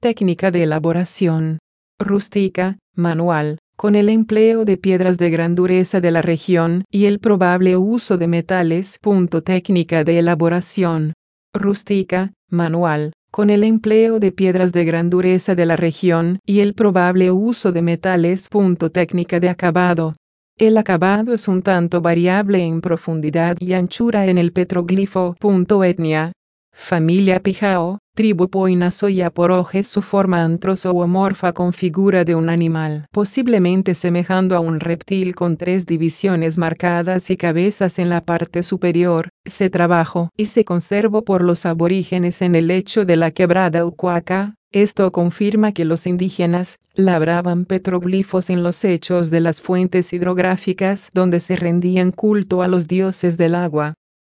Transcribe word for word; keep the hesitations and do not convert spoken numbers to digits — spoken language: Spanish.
Técnica de elaboración. Rústica, manual, con el empleo de piedras de gran dureza de la región y el probable uso de metales. Técnica de elaboración. Rústica, manual, con el empleo de piedras de gran dureza de la región y el probable uso de metales. Técnica de acabado. El acabado es un tanto variable en profundidad y anchura en el petroglifo. Etnia. Familia Pijao, tribu Poinazoia-Poroges. Su forma antrozoomorfa con figura de un animal posiblemente semejando a un reptil con tres divisiones marcadas y cabezas en la parte superior. Se trabajó y se conservó por los aborígenes en el lecho de la quebrada Ucuaca. Esto confirma que los indígenas labraban petroglifos en los lechos de las fuentes hidrográficas donde se rendían culto a los dioses del agua.